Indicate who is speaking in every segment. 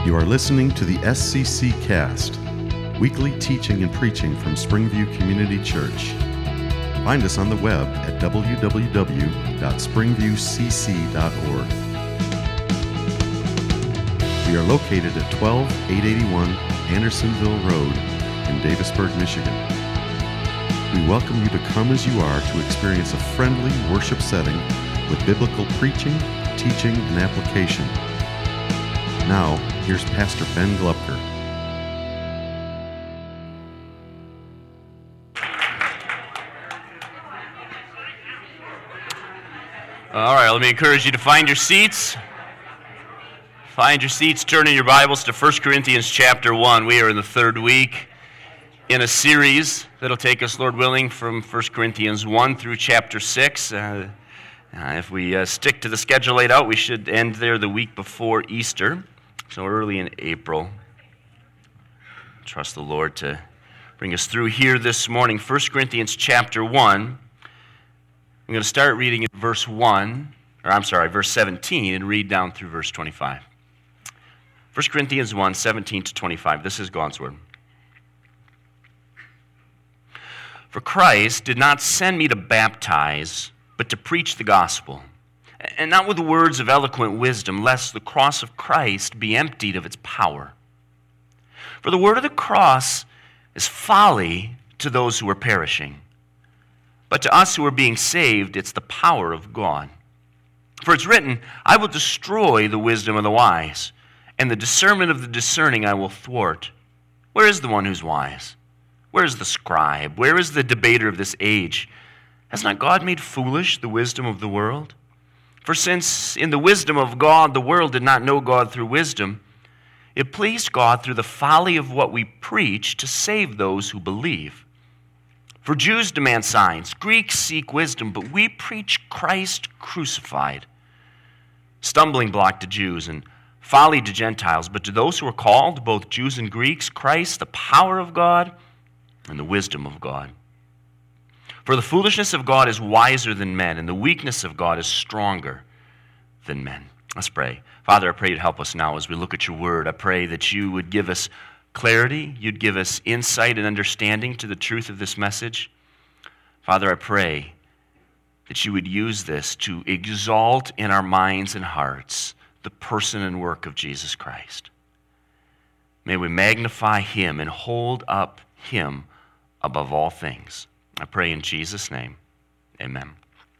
Speaker 1: You are listening to the SCC Cast, weekly teaching and preaching from Springview Community Church. Find us on the web at www.springviewcc.org. We are located at 12881 Andersonville Road in Davisburg, Michigan. We welcome you to come as you are to experience a friendly worship setting with biblical preaching, teaching, and application. Now, here's Pastor Ben Glupker.
Speaker 2: All right, let me encourage you to find your seats. Find your seats, turn in your Bibles to 1 Corinthians chapter 1. We are in the third week in a series that'll take us, Lord willing, from 1 Corinthians 1 through chapter 6. If we stick to the schedule laid out, we should end there the week before Easter, so early in April. Trust the Lord to bring us through here this morning. 1 Corinthians chapter 1. I'm going to start reading at verse 17, and read down through verse 25. 1 Corinthians 1, 17 to 25. This is God's word. For Christ did not send me to baptize, but to preach the gospel, and not with words of eloquent wisdom, lest the cross of Christ be emptied of its power. For the word of the cross is folly to those who are perishing, but to us who are being saved, it's the power of God. For it's written, I will destroy the wisdom of the wise, and the discernment of the discerning I will thwart. Where is the one who's wise? Where is the scribe? Where is the debater of this age? Has not God made foolish the wisdom of the world? For since in the wisdom of God the world did not know God through wisdom, it pleased God through the folly of what we preach to save those who believe. For Jews demand signs, Greeks seek wisdom, but we preach Christ crucified. Stumbling block to Jews and folly to Gentiles, but to those who are called, both Jews and Greeks, Christ, the power of God and the wisdom of God. For the foolishness of God is wiser than men, and the weakness of God is stronger than men. Let's pray. Father, I pray you'd help us now as we look at your word. I pray that you would give us clarity, you'd give us insight and understanding to the truth of this message. Father, I pray that you would use this to exalt in our minds and hearts the person and work of Jesus Christ. May we magnify him and hold up him above all things. I pray in Jesus' name, amen.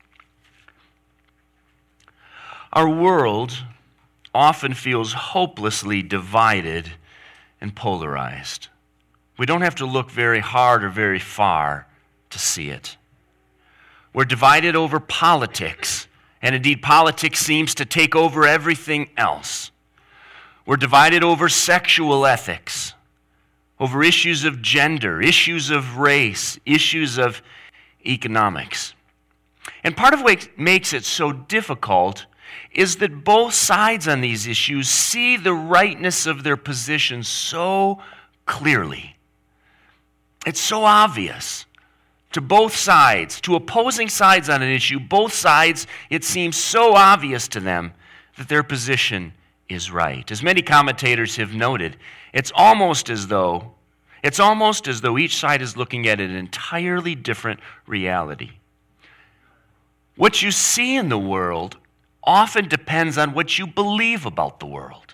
Speaker 2: Our world often feels hopelessly divided and polarized. We don't have to look very hard or very far to see it. We're divided over politics, and indeed politics seems to take over everything else. We're divided over sexual ethics, over issues of gender, issues of race, issues of economics. And part of what makes it so difficult is that both sides on these issues see the rightness of their position so clearly. It's so obvious to both sides, to opposing sides on an issue, both sides, it seems so obvious to them that their position is right. As many commentators have noted, it's almost as though each side is looking at an entirely different reality. What you see in the world often depends on what you believe about the world.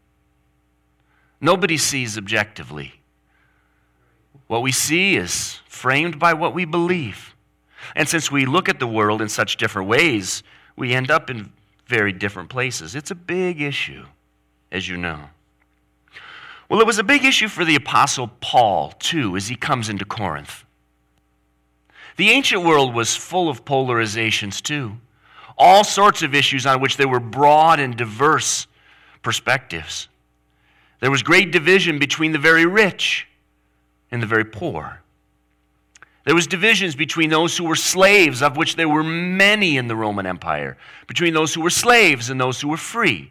Speaker 2: Nobody sees objectively. What we see is framed by what we believe. And since we look at the world in such different ways, we end up in very different places. It's a big issue, as you know. Well, it was a big issue for the Apostle Paul, too, as he comes into Corinth. The ancient world was full of polarizations, too. All sorts of issues on which there were broad and diverse perspectives. There was great division between the very rich and the very poor. There was divisions between those who were slaves, of which there were many in the Roman Empire, between those who were slaves and those who were free.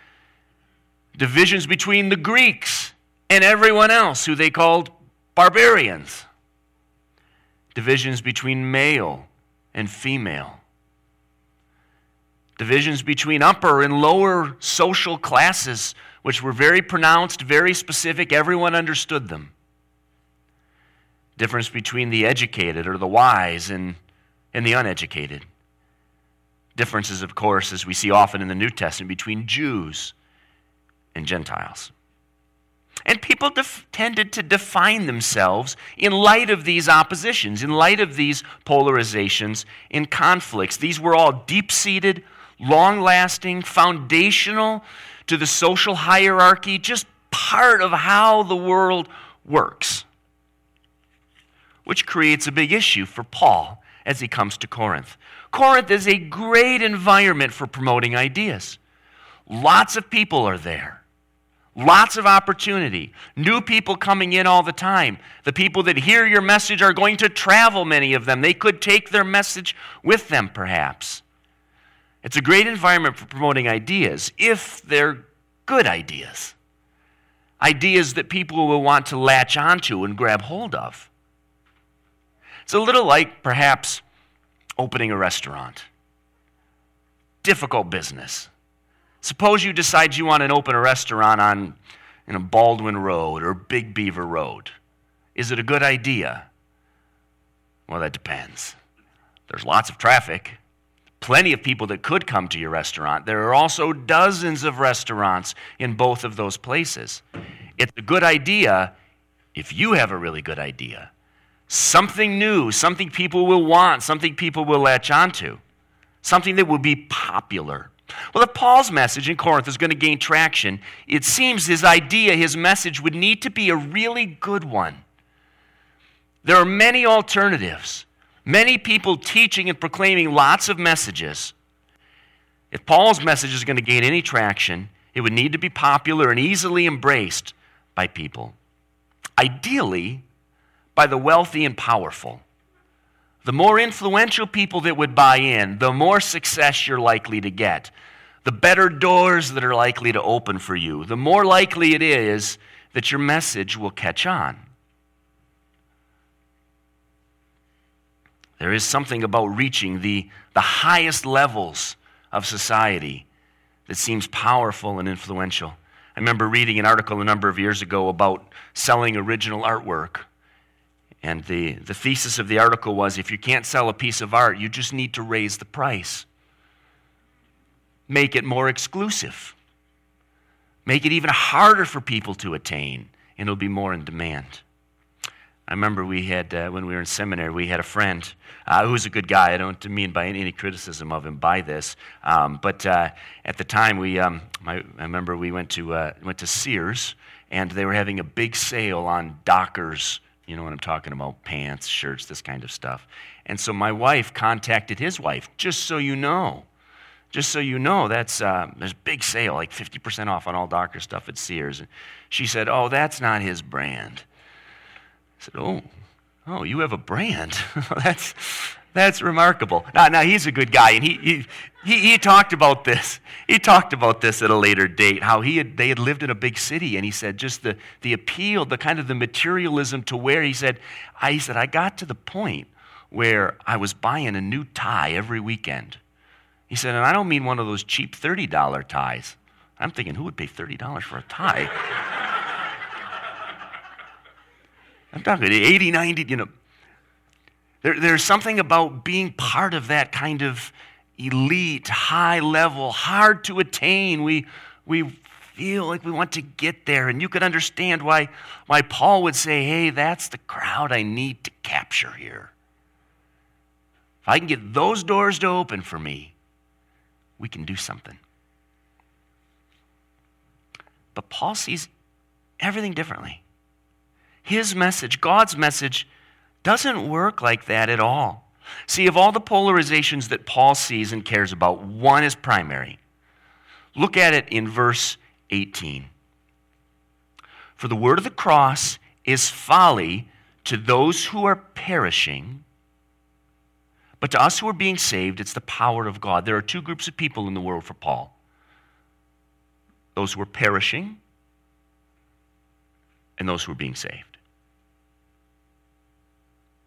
Speaker 2: Divisions between the Greeks and everyone else who they called barbarians. Divisions between male and female. Divisions between upper and lower social classes, which were very pronounced, very specific. Everyone understood them. Difference between the educated or the wise and the uneducated. Differences, of course, as we see often in the New Testament, between Jews and Gentiles. And people tended to define themselves in light of these oppositions, in light of these polarizations and conflicts. These were all deep-seated, long-lasting, foundational to the social hierarchy, just part of how the world works. Which creates a big issue for Paul as he comes to Corinth. Corinth is a great environment for promoting ideas. Lots of people are there. Lots of opportunity. New people coming in all the time. The people that hear your message are going to travel, many of them. They could take their message with them, perhaps. It's a great environment for promoting ideas, if they're good ideas. Ideas that people will want to latch onto and grab hold of. It's a little like, perhaps, opening a restaurant. Difficult business. Suppose you decide you want to open a restaurant on Baldwin Road or Big Beaver Road. Is it a good idea? Well, that depends. There's lots of traffic. Plenty of people that could come to your restaurant. There are also dozens of restaurants in both of those places. It's a good idea if you have a really good idea. Something new, something people will want, something people will latch onto, something that will be popular. Well, if Paul's message in Corinth is going to gain traction, it seems his idea, his message would need to be a really good one. There are many alternatives, many people teaching and proclaiming lots of messages. If Paul's message is going to gain any traction, it would need to be popular and easily embraced by people. Ideally, by the wealthy and powerful. The more influential people that would buy in, the more success you're likely to get. The better doors that are likely to open for you. The more likely it is that your message will catch on. There is something about reaching the highest levels of society that seems powerful and influential. I remember reading an article a number of years ago about selling original artwork. And the thesis of the article was, if you can't sell a piece of art, you just need to raise the price. Make it more exclusive. Make it even harder for people to attain, and it'll be more in demand. I remember we had, when we were in seminary, we had a friend who was a good guy. I don't mean by any criticism of him by this, but at the time, I remember we went to Sears, and they were having a big sale on Dockers. You know what I'm talking about, pants, shirts, this kind of stuff. And so my wife contacted his wife, just so you know, there's a big sale, like 50% off on all Docker stuff at Sears. And she said, oh, that's not his brand. I said, oh, you have a brand? That's remarkable. Now he's a good guy, and he talked about this. He talked about this at a later date, how they had lived in a big city, and he said just the appeal, the kind of the materialism to where he said, I got to the point where I was buying a new tie every weekend. He said, and I don't mean one of those cheap $30 ties. I'm thinking, who would pay $30 for a tie? I'm talking 80, 90, There's something about being part of that kind of elite, high level, hard to attain. We feel like we want to get there. And you could understand why Paul would say, hey, that's the crowd I need to capture here. If I can get those doors to open for me, we can do something. But Paul sees everything differently. His message, God's message, doesn't work like that at all. See, of all the polarizations that Paul sees and cares about, one is primary. Look at it in verse 18. For the word of the cross is folly to those who are perishing, but to us who are being saved, it's the power of God. There are two groups of people in the world for Paul. Those who are perishing and those who are being saved.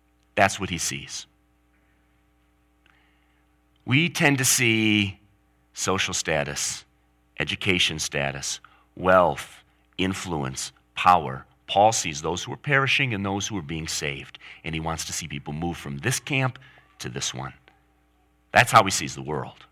Speaker 2: That's what he sees. We tend to see social status, education status, wealth, influence, power. Paul sees those who are perishing and those who are being saved. And he wants to see people move from this camp to this one. That's how he sees the world.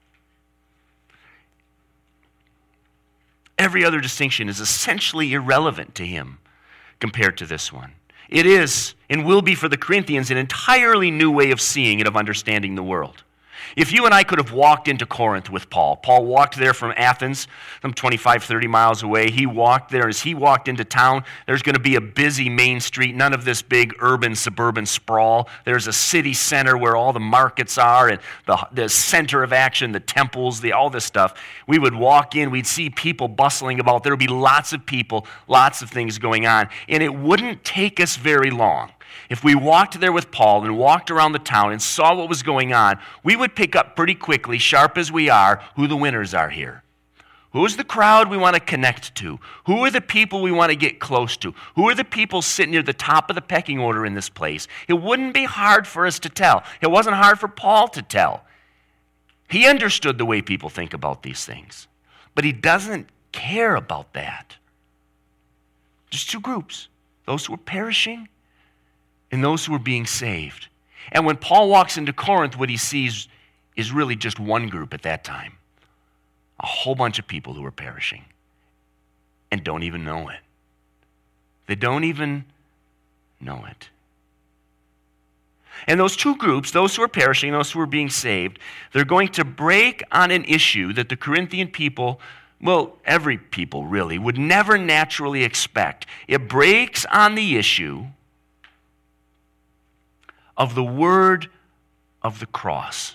Speaker 2: Every other distinction is essentially irrelevant to him compared to this one. It is, and will be for the Corinthians, an entirely new way of seeing and of understanding the world. If you and I could have walked into Corinth with Paul walked there from Athens, some 25, 30 miles away. He walked there. As he walked into town, there's going to be a busy main street, none of this big urban, suburban sprawl. There's a city center where all the markets are and the center of action, the temples, all this stuff. We would walk in, we'd see people bustling about. There would be lots of people, lots of things going on. And it wouldn't take us very long. If we walked there with Paul and walked around the town and saw what was going on, we would pick up pretty quickly, sharp as we are, who the winners are here. Who's the crowd we want to connect to? Who are the people we want to get close to? Who are the people sitting near the top of the pecking order in this place? It wouldn't be hard for us to tell. It wasn't hard for Paul to tell. He understood the way people think about these things. But he doesn't care about that. There's two groups. Those who are perishing and those who are being saved. And when Paul walks into Corinth, what he sees is really just one group at that time. A whole bunch of people who are perishing and don't even know it. They don't even know it. And those two groups, those who are perishing, those who are being saved, they're going to break on an issue that the Corinthian people, well, every people really, would never naturally expect. It breaks on the issue of the word of the cross.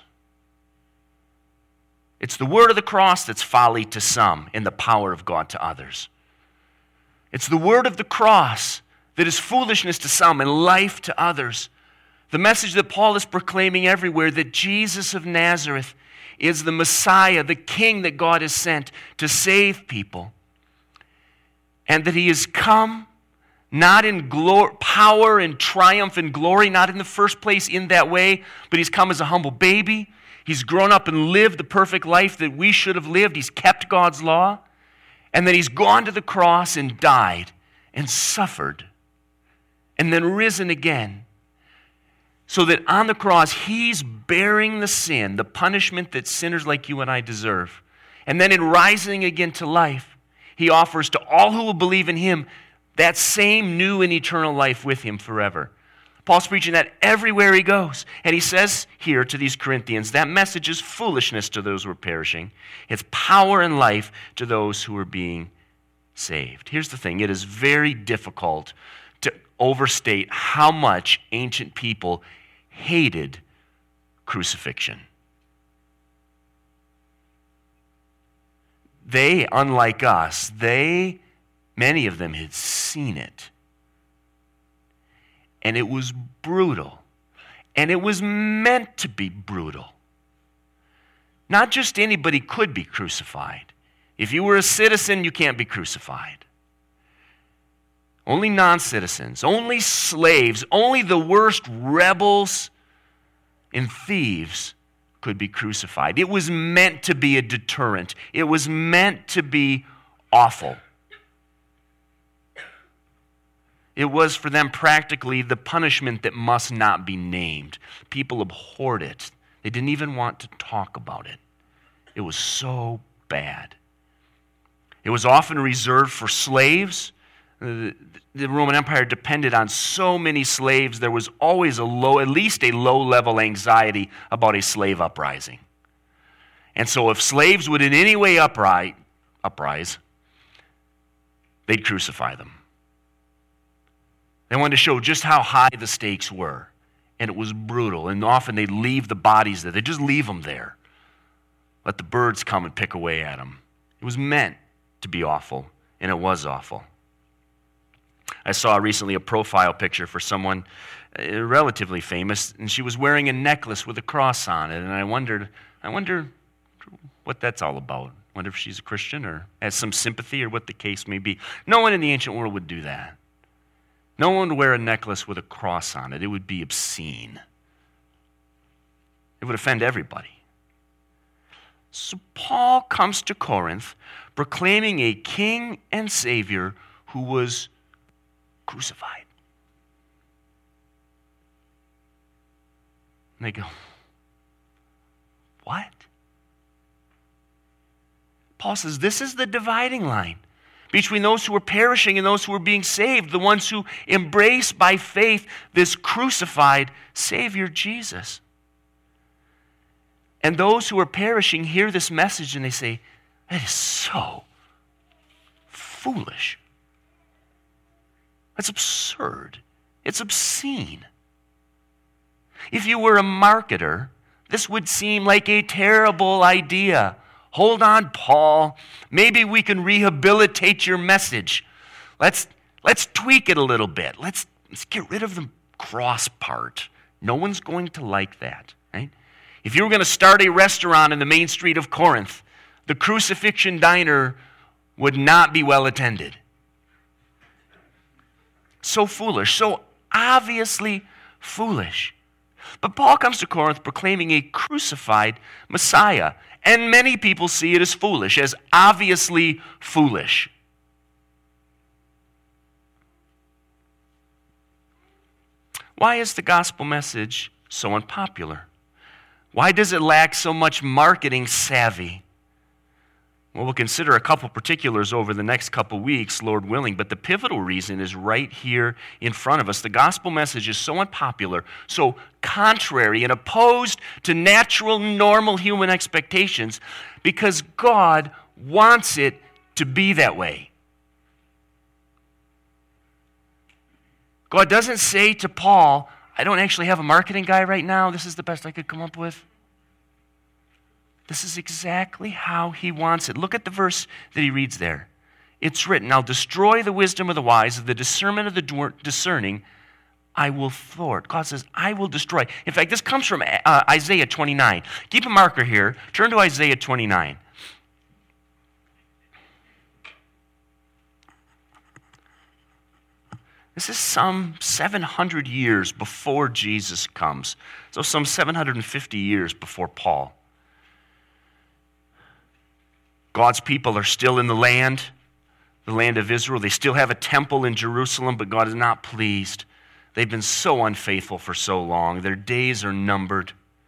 Speaker 2: It's the word of the cross that's folly to some and the power of God to others. It's the word of the cross that is foolishness to some and life to others. The message that Paul is proclaiming everywhere, that Jesus of Nazareth is the Messiah, the King that God has sent to save people. And that he has come not in power and triumph and glory, not in the first place in that way, but he's come as a humble baby. He's grown up and lived the perfect life that we should have lived. He's kept God's law. And then he's gone to the cross and died and suffered and then risen again. So that on the cross, he's bearing the sin, the punishment that sinners like you and I deserve. And then in rising again to life, he offers to all who will believe in him that same new and eternal life with him forever. Paul's preaching that everywhere he goes. And he says here to these Corinthians, that message is foolishness to those who are perishing. It's power and life to those who are being saved. Here's the thing. It is very difficult to overstate how much ancient people hated crucifixion. They, unlike us, many of them had seen it. And it was brutal. And it was meant to be brutal. Not just anybody could be crucified. If you were a citizen, you can't be crucified. Only non-citizens, only slaves, only the worst rebels and thieves could be crucified. It was meant to be a deterrent. It was meant to be awful. It was for them practically the punishment that must not be named. People abhorred it. They didn't even want to talk about it. It was so bad. It was often reserved for slaves. The Roman Empire depended on so many slaves. There was always at least a low-level anxiety about a slave uprising. And so if slaves would in any way uprise, they'd crucify them. They wanted to show just how high the stakes were. And it was brutal. And often they'd leave the bodies there. They'd just leave them there. Let the birds come and pick away at them. It was meant to be awful. And it was awful. I saw recently a profile picture for someone relatively famous. And she was wearing a necklace with a cross on it. And I wonder what that's all about. I wonder if she's a Christian or has some sympathy or what the case may be. No one in the ancient world would do that. No one would wear a necklace with a cross on it. It would be obscene. It would offend everybody. So Paul comes to Corinth proclaiming a king and savior who was crucified. And they go, what? Paul says this is the dividing line between those who are perishing and those who are being saved, the ones who embrace by faith this crucified Savior Jesus. And those who are perishing hear this message and they say, that is so foolish. That's absurd. It's obscene. If you were a marketer, this would seem like a terrible idea. Hold on, Paul. Maybe we can rehabilitate your message. Let's tweak it a little bit. Let's get rid of the cross part. No one's going to like that, right? If you were going to start a restaurant in the main street of Corinth, the Crucifixion Diner would not be well attended. So foolish, so obviously foolish. But Paul comes to Corinth proclaiming a crucified Messiah, and many people see it as foolish, as obviously foolish. Why is the gospel message so unpopular? Why does it lack so much marketing savvy? Well, we'll consider a couple particulars over the next couple weeks, Lord willing, but the pivotal reason is right here in front of us. The gospel message is so unpopular, so contrary and opposed to natural, normal human expectations because God wants it to be that way. God doesn't say to Paul, I don't actually have a marketing guy right now. This is the best I could come up with. This is exactly how he wants it. Look at the verse that he reads there. It's written, I'll destroy the wisdom of the wise, the discernment of the discerning, I will thwart. God says, I will destroy. In fact, this comes from Isaiah 29. Keep a marker here. Turn to Isaiah 29. This is some 700 years before Jesus comes. So some 750 years before Paul. God's people are still in the land of Israel. They still have a temple in Jerusalem, but God is not pleased. They've been so unfaithful for so long. Their days are numbered.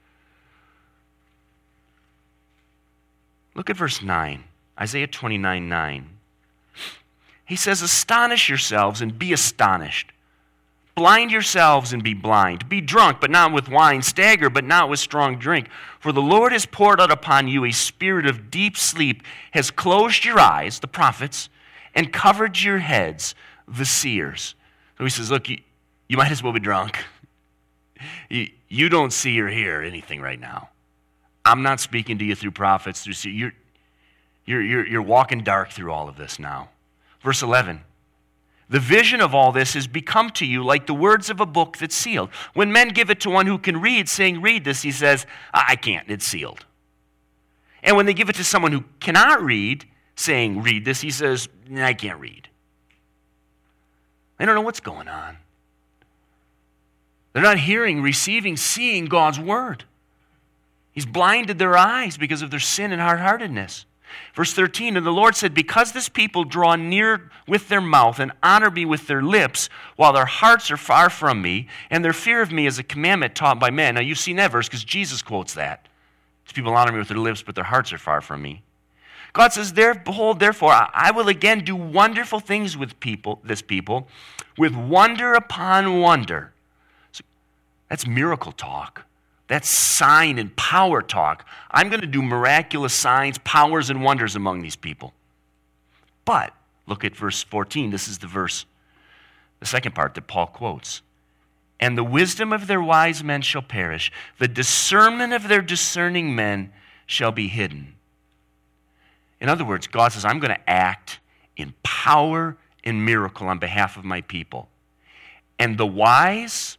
Speaker 2: Look at verse 9, Isaiah 29:9. He says, astonish yourselves and be astonished. Blind yourselves and be blind. Be drunk, but not with wine. Stagger, but not with strong drink. For the Lord has poured out upon you a spirit of deep sleep, has closed your eyes, the prophets, and covered your heads, the seers. So he says, look, you might as well be drunk. You don't see or hear anything right now. I'm not speaking to you through prophets, through seers. You're walking dark through all of this now. Verse 11. The vision of all this has become to you like the words of a book that's sealed. When men give it to one who can read, saying, read this, he says, I can't, it's sealed. And when they give it to someone who cannot read, saying, read this, he says, I can't read. They don't know what's going on. They're not hearing, receiving, seeing God's word. He's blinded their eyes because of their sin and hard-heartedness. Verse 13, and the Lord said, because this people draw near with their mouth and honor me with their lips, while their hearts are far from me, and their fear of me is a commandment taught by men. Now you've seen that verse because Jesus quotes that. These people honor me with their lips, but their hearts are far from me. God says, behold, therefore, I will again do wonderful things with this people, with wonder upon wonder. So that's miracle talk. That's sign and power talk. I'm going to do miraculous signs, powers, and wonders among these people. But, look at verse 14. This is the second part that Paul quotes. And the wisdom of their wise men shall perish. The discernment of their discerning men shall be hidden. In other words, God says, I'm going to act in power and miracle on behalf of my people. And the wise,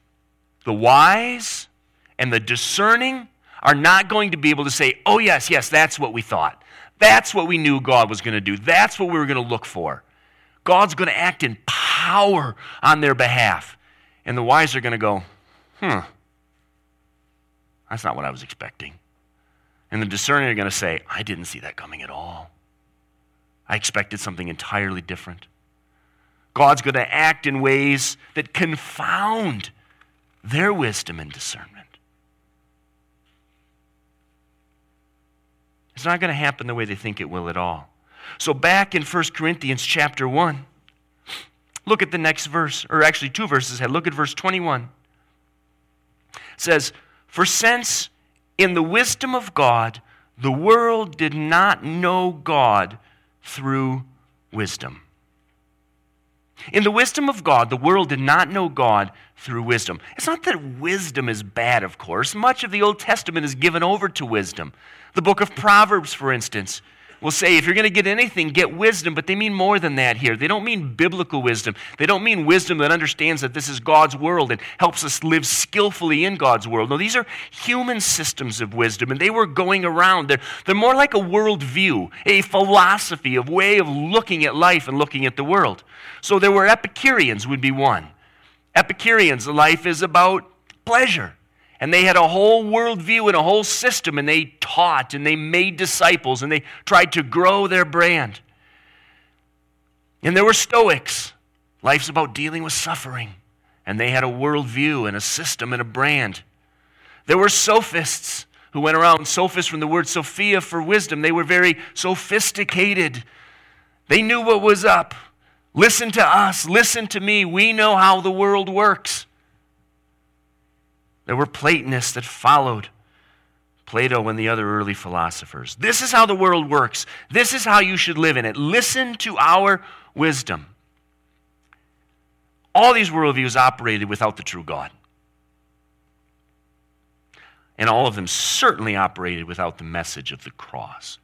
Speaker 2: and the discerning are not going to be able to say, oh, yes, that's what we thought. That's what we knew God was going to do. That's what we were going to look for. God's going to act in power on their behalf. And the wise are going to go, that's not what I was expecting. And the discerning are going to say, I didn't see that coming at all. I expected something entirely different. God's going to act in ways that confound their wisdom and discernment. It's not going to happen the way they think it will at all. So back in 1 Corinthians chapter 1, look at the next verse, or actually 2 verses ahead. Look at verse 21. It says, for since in the wisdom of God, the world did not know God through wisdom. In the wisdom of God, the world did not know God through wisdom. It's not that wisdom is bad, of course. Much of the Old Testament is given over to wisdom. The book of Proverbs, for instance, will say if you're going to get anything, get wisdom, but they mean more than that here. They don't mean biblical wisdom. They don't mean wisdom that understands that this is God's world and helps us live skillfully in God's world. No, these are human systems of wisdom, and they were going around. They're more like a worldview, a philosophy, a way of looking at life and looking at the world. So there were Epicureans would be one. Epicureans, life is about pleasure. And they had a whole worldview and a whole system, and they taught, and they made disciples, and they tried to grow their brand. And there were Stoics. Life's about dealing with suffering. And they had a worldview and a system and a brand. There were Sophists who went around, Sophists from the word Sophia for wisdom. They were very sophisticated. They knew what was up. Listen to us, listen to me. We know how the world works. There were Platonists that followed Plato and the other early philosophers. This is how the world works. This is how you should live in it. Listen to our wisdom. All these worldviews operated without the true God. And all of them certainly operated without the message of the cross.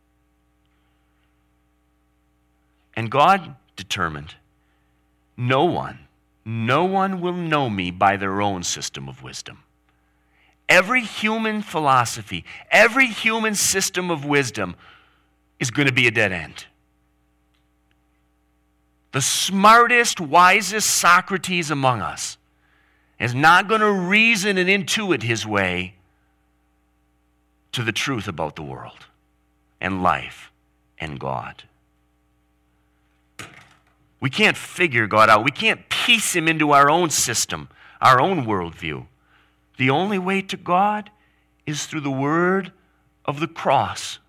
Speaker 2: And God determined, no one will know me by their own system of wisdom. Every human philosophy, every human system of wisdom is going to be a dead end. The smartest, wisest Socrates among us is not going to reason and intuit his way to the truth about the world and life and God. We can't figure God out. We can't piece him into our own system, our own worldview. The only way to God is through the word of the cross.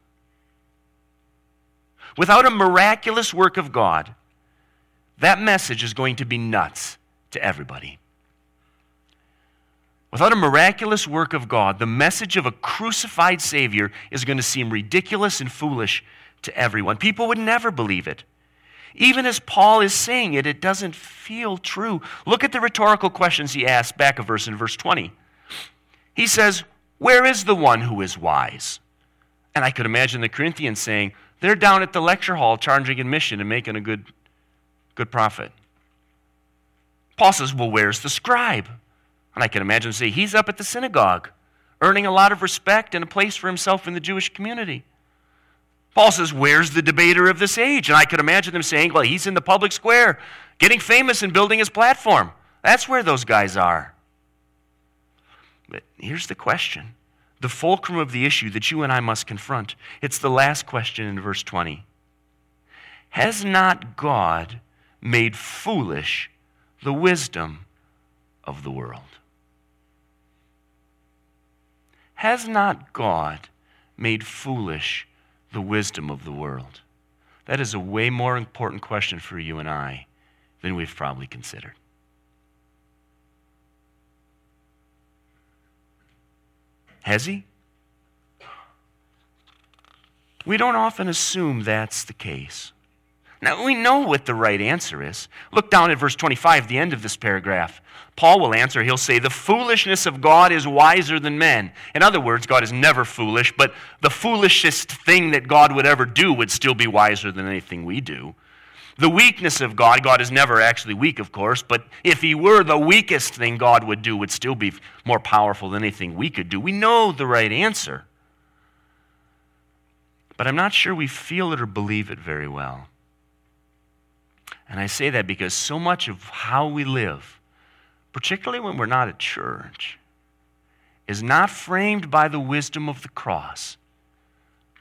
Speaker 2: Without a miraculous work of God, that message is going to be nuts to everybody. Without a miraculous work of God, the message of a crucified Savior is going to seem ridiculous and foolish to everyone. People would never believe it. Even as Paul is saying it, it doesn't feel true. Look at the rhetorical questions he asks back a verse in verse 20. He says, where is the one who is wise? And I could imagine the Corinthians saying, they're down at the lecture hall charging admission and making a good profit. Paul says, well, where's the scribe? And I can imagine them say, he's up at the synagogue, earning a lot of respect and a place for himself in the Jewish community. Paul says, where's the debater of this age? And I could imagine them saying, well, he's in the public square, getting famous and building his platform. That's where those guys are. But here's the question, the fulcrum of the issue that you and I must confront. It's the last question in verse 20. Has not God made foolish the wisdom of the world? Has not God made foolish the wisdom of the world? That is a way more important question for you and I than we've probably considered. Has he? We don't often assume that's the case. Now, we know what the right answer is. Look down at verse 25, the end of this paragraph. Paul will answer. He'll say, the foolishness of God is wiser than men. In other words, God is never foolish, but the foolishest thing that God would ever do would still be wiser than anything we do. The weakness of God, God is never actually weak, of course, but if he were, the weakest thing God would do would still be more powerful than anything we could do. We know the right answer. But I'm not sure we feel it or believe it very well. And I say that because so much of how we live, particularly when we're not at church, is not framed by the wisdom of the cross,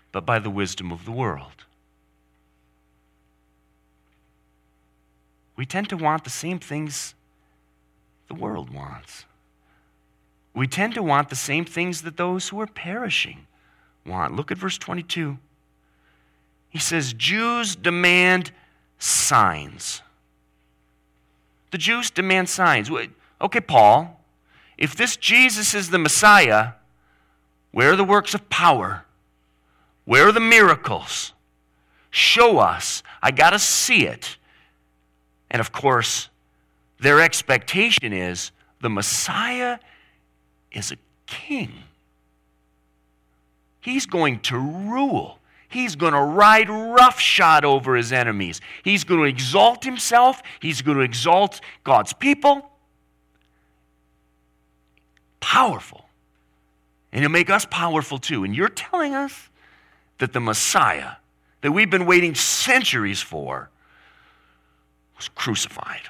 Speaker 2: but by the wisdom of the world. We tend to want the same things the world wants. We tend to want the same things that those who are perishing want. Look at verse 22. He says, Jews demand signs. The Jews demand signs. Okay, Paul, if this Jesus is the Messiah, where are the works of power? Where are the miracles? Show us. I got to see it. And of course, their expectation is the Messiah is a king. He's going to rule. He's going to ride roughshod over his enemies. He's going to exalt himself. He's going to exalt God's people. Powerful. And he'll make us powerful too. And you're telling us that the Messiah that we've been waiting centuries for was crucified.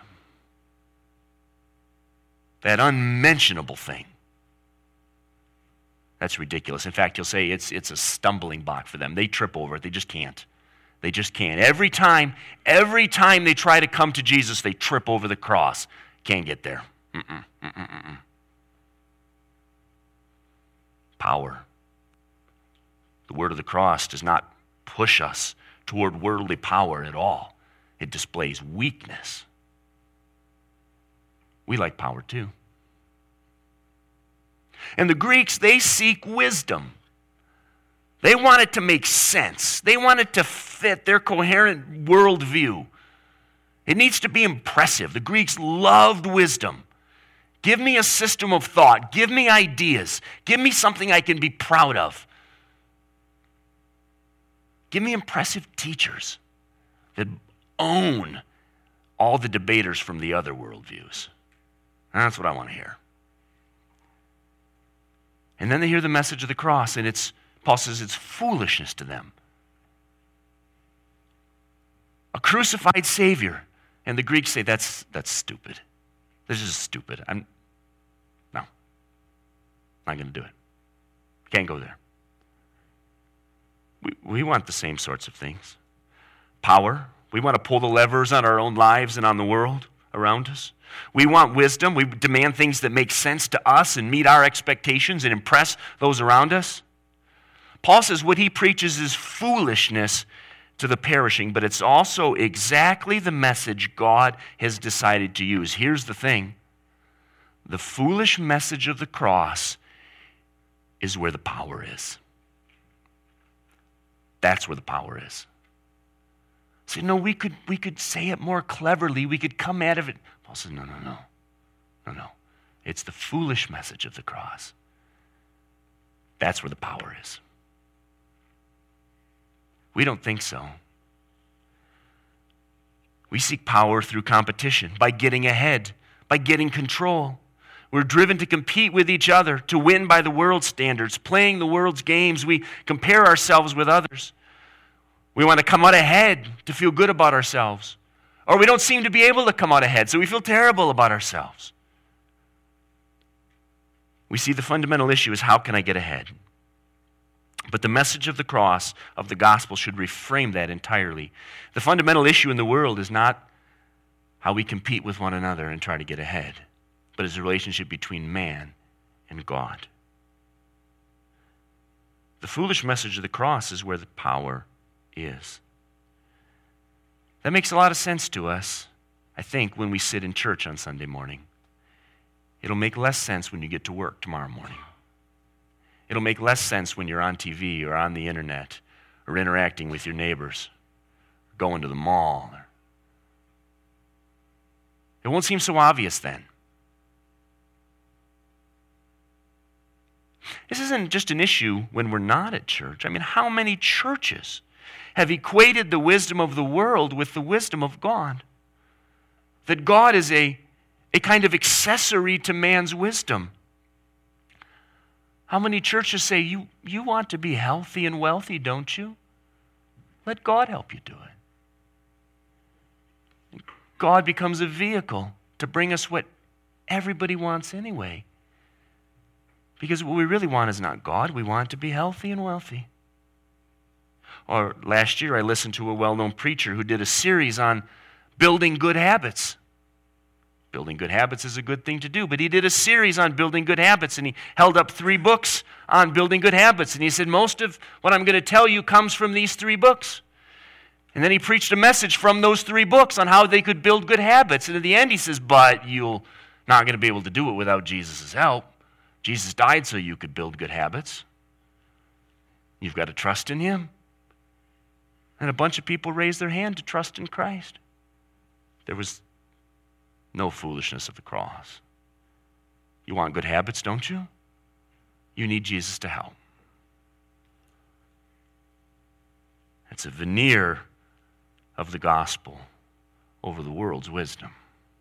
Speaker 2: That unmentionable thing. That's ridiculous. In fact, you'll say it's a stumbling block for them. They trip over it. They just can't. They just can't. Every time they try to come to Jesus, they trip over the cross. Can't get there. Power. The word of the cross does not push us toward worldly power at all. It displays weakness. We like power too. And the Greeks, they seek wisdom. They want it to make sense. They want it to fit their coherent worldview. It needs to be impressive. The Greeks loved wisdom. Give me a system of thought. Give me ideas. Give me something I can be proud of. Give me impressive teachers that own all the debaters from the other worldviews. That's what I want to hear. And then they hear the message of the cross, and Paul says it's foolishness to them. A crucified Savior. And the Greeks say, that's stupid. This is stupid. I'm not going to do it. Can't go there. We want the same sorts of things. Power. We want to pull the levers on our own lives and on the world around us. We want wisdom. We demand things that make sense to us and meet our expectations and impress those around us. Paul says what he preaches is foolishness to the perishing, but it's also exactly the message God has decided to use. Here's the thing. The foolish message of the cross is where the power is. That's where the power is. See, no, we could say it more cleverly. We could come out of it. Paul says, no. It's the foolish message of the cross. That's where the power is. We don't think so. We seek power through competition, by getting ahead, by getting control. We're driven to compete with each other, to win by the world's standards, playing the world's games. We compare ourselves with others. We want to come out ahead to feel good about ourselves. Or we don't seem to be able to come out ahead, so we feel terrible about ourselves. We see the fundamental issue is, how can I get ahead? But the message of the cross, of the gospel, should reframe that entirely. The fundamental issue in the world is not how we compete with one another and try to get ahead, but is the relationship between man and God. The foolish message of the cross is where the power is. That makes a lot of sense to us, I think, when we sit in church on Sunday morning. It'll make less sense when you get to work tomorrow morning. It'll make less sense when you're on TV or on the internet or interacting with your neighbors, or going to the mall. It won't seem so obvious then. This isn't just an issue when we're not at church. I mean, how many churches have equated the wisdom of the world with the wisdom of God? That God is a kind of accessory to man's wisdom. How many churches say, you want to be healthy and wealthy, don't you? Let God help you do it. God becomes a vehicle to bring us what everybody wants anyway. Because what we really want is not God. We want to be healthy and wealthy. Or last year I listened to a well-known preacher who did a series on building good habits. Building good habits is a good thing to do, but he did a series on building good habits, and he held up 3 books on building good habits, and he said, most of what I'm going to tell you comes from these 3 books. And then he preached a message from those 3 books on how they could build good habits, and at the end he says, but you're not going to be able to do it without Jesus' help. Jesus died so you could build good habits. You've got to trust in him. And a bunch of people raised their hand to trust in Christ. There was no foolishness of the cross. You want good habits, don't you? You need Jesus to help. It's a veneer of the gospel over the world's wisdom.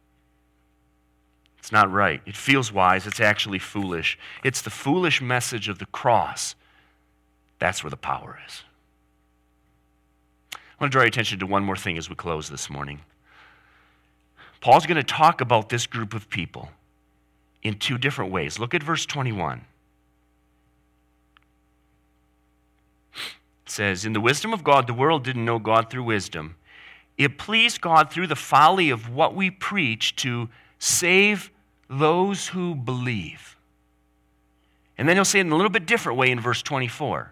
Speaker 2: It's not right. It feels wise. It's actually foolish. It's the foolish message of the cross. That's where the power is. I want to draw your attention to one more thing as we close this morning. Paul's going to talk about this group of people in 2 different ways. Look at verse 21. It says, in the wisdom of God, the world didn't know God through wisdom. It pleased God through the folly of what we preach to save those who believe. And then he'll say it in a little bit different way in verse 24.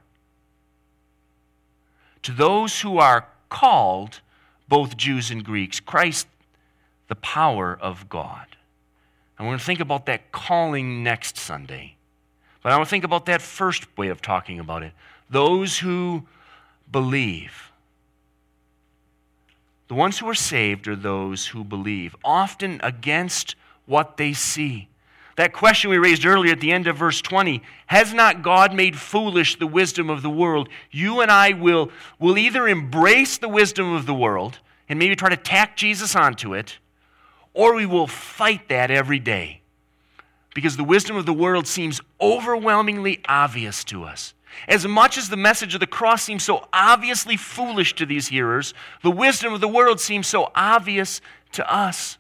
Speaker 2: To those who are called, both Jews and Greeks, Christ, the power of God. And we're going to think about that calling next Sunday. But I want to think about that first way of talking about it. Those who believe. The ones who are saved are those who believe, often against what they see. That question we raised earlier at the end of verse 20, has not God made foolish the wisdom of the world? You and I will either embrace the wisdom of the world and maybe try to tack Jesus onto it, or we will fight that every day. Because the wisdom of the world seems overwhelmingly obvious to us. As much as the message of the cross seems so obviously foolish to these hearers, the wisdom of the world seems so obvious to us.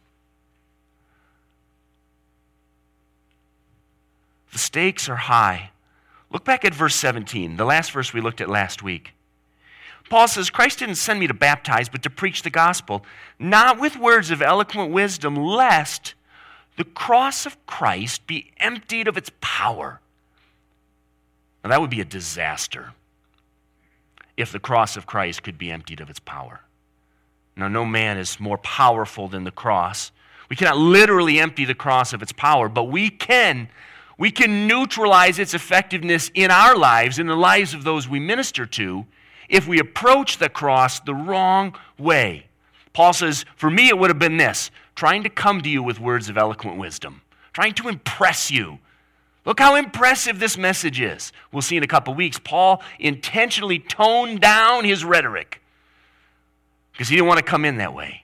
Speaker 2: The stakes are high. Look back at verse 17, the last verse we looked at last week. Paul says, Christ didn't send me to baptize, but to preach the gospel, not with words of eloquent wisdom, lest the cross of Christ be emptied of its power. Now that would be a disaster if the cross of Christ could be emptied of its power. Now no man is more powerful than the cross. We cannot literally empty the cross of its power, but we can neutralize its effectiveness in our lives, in the lives of those we minister to, if we approach the cross the wrong way. Paul says, for me it would have been this, trying to come to you with words of eloquent wisdom, trying to impress you. Look how impressive this message is. We'll see in a couple weeks. Paul intentionally toned down his rhetoric because he didn't want to come in that way.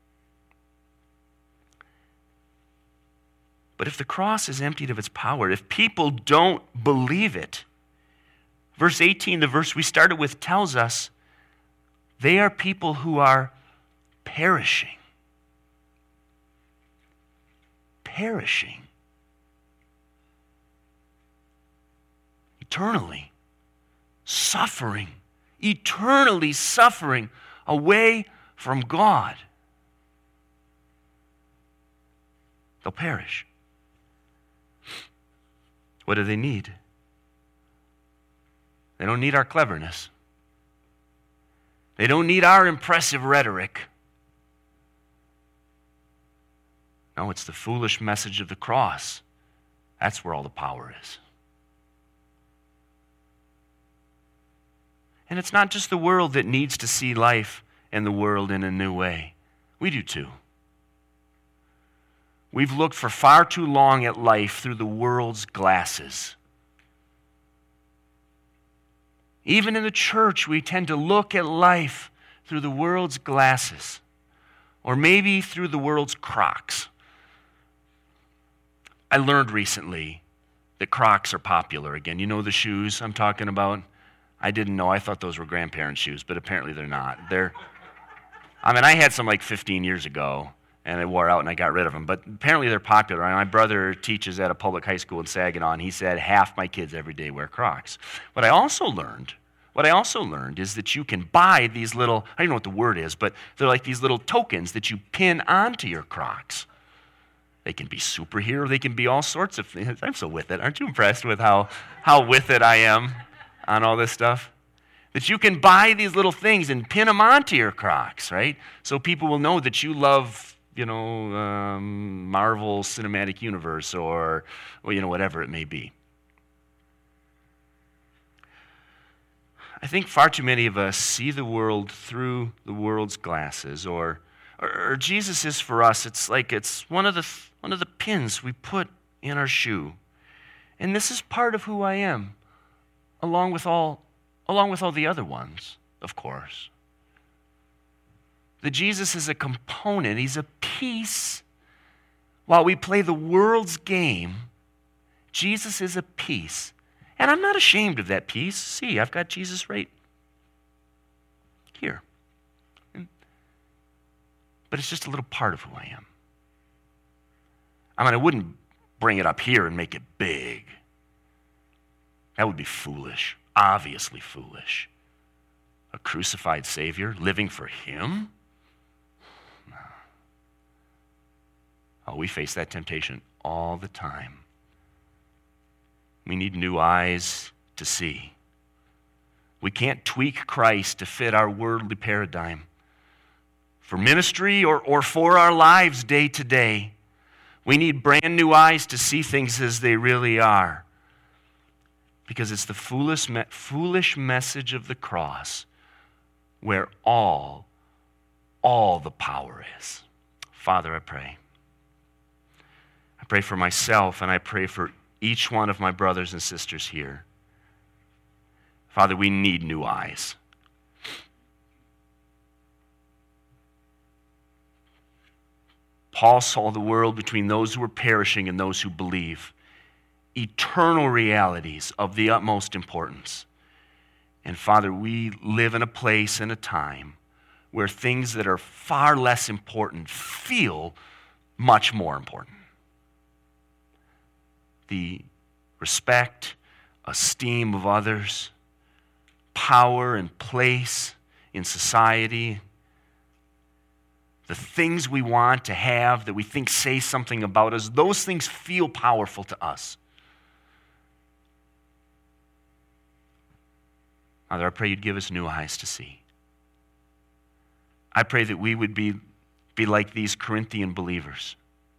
Speaker 2: But if the cross is emptied of its power, if people don't believe it, verse 18, the verse we started with, tells us they are people who are perishing. Perishing. Eternally suffering away from God. They'll perish. What do they need? They don't need our cleverness. They don't need our impressive rhetoric. No, it's the foolish message of the cross. That's where all the power is. And it's not just the world that needs to see life and the world in a new way. We do too. We've looked for far too long at life through the world's glasses. Even in the church, we tend to look at life through the world's glasses, or maybe through the world's Crocs. I learned recently that Crocs are popular again. You know the shoes I'm talking about? I didn't know. I thought those were grandparents' shoes, but apparently they're not. I had some like 15 years ago, and they wore out, and I got rid of them. But apparently they're popular. And my brother teaches at a public high school in Saginaw, and he said half my kids every day wear Crocs. What I also learned What I also learned is that you can buy these little, I don't know what the word is, but they're like these little tokens that you pin onto your Crocs. They can be superhero, they can be all sorts of things. I'm so with it. Aren't you impressed with how with it I am on all this stuff? That you can buy these little things and pin them onto your Crocs, right? So people will know that you love, Marvel Cinematic Universe or whatever it may be. I think far too many of us see the world through the world's glasses, or Jesus is for us. It's like it's one of the pins we put in our shoe, and this is part of who I am, along with all the other ones, of course. That Jesus is a component. He's a piece. While we play the world's game, Jesus is a piece. And I'm not ashamed of that piece. See, I've got Jesus right here. But it's just a little part of who I am. I wouldn't bring it up here and make it big. That would be foolish, obviously foolish. A crucified Savior, living for Him? No. Oh, we face that temptation all the time. We need new eyes to see. We can't tweak Christ to fit our worldly paradigm. For ministry or for our lives day to day, we need brand new eyes to see things as they really are. Because it's the foolish message of the cross where all the power is. Father, I pray. I pray for myself, and I pray for each one of my brothers and sisters here. Father, we need new eyes. Paul saw the world between those who were perishing and those who believe. Eternal realities of the utmost importance. And Father, we live in a place and a time where things that are far less important feel much more important. The respect, esteem of others, power and place in society, the things we want to have that we think say something about us, those things feel powerful to us. Father, I pray you'd give us new eyes to see. I pray that we would be like these Corinthian believers.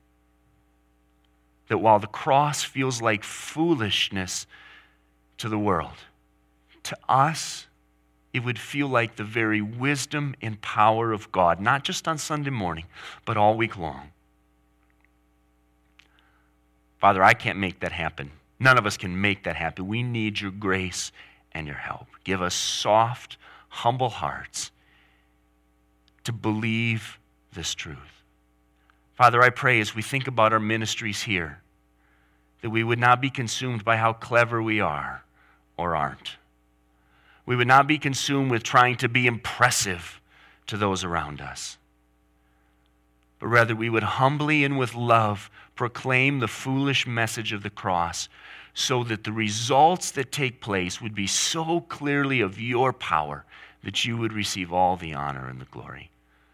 Speaker 2: That while the cross feels like foolishness to the world, to us, it would feel like the very wisdom and power of God, not just on Sunday morning, but all week long. Father, I can't make that happen. None of us can make that happen. We need your grace and your help. Give us soft, humble hearts to believe this truth. Father, I pray as we think about our ministries here, that we would not be consumed by how clever we are or aren't. We would not be consumed with trying to be impressive to those around us. But rather we would humbly and with love proclaim the foolish message of the cross so that the results that take place would be so clearly of your power that you would receive all the honor and the glory.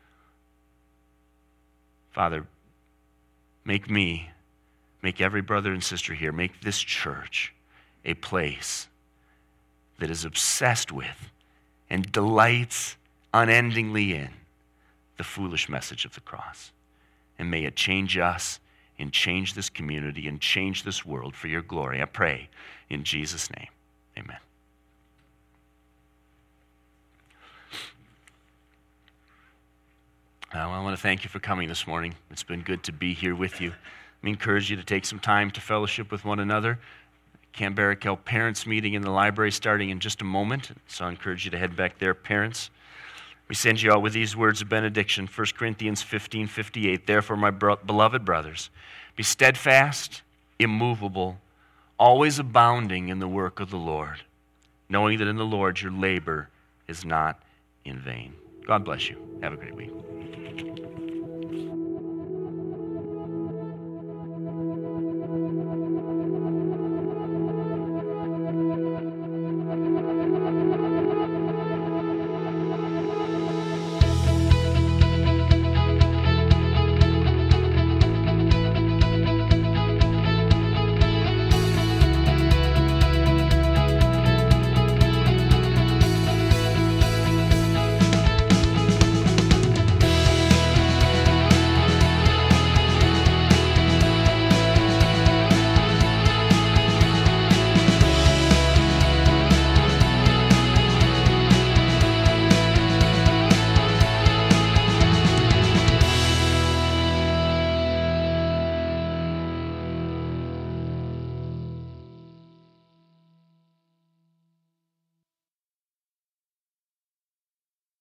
Speaker 2: Father, make every brother and sister here, make this church a place that is obsessed with and delights unendingly in the foolish message of the cross. And may it change us and change this community and change this world for your glory. I pray in Jesus' name. Amen. I want to thank you for coming this morning. It's been good to be here with you. I encourage you to take some time to fellowship with one another. Camp Barakel Parents Meeting in the library starting in just a moment, so I encourage you to head back there, parents. We send you out with these words of benediction, 1 Corinthians 15:58. Therefore, my beloved brothers, be steadfast, immovable, always abounding in the work of the Lord, knowing that in the Lord your labor is not in vain. God bless you. Have a great week.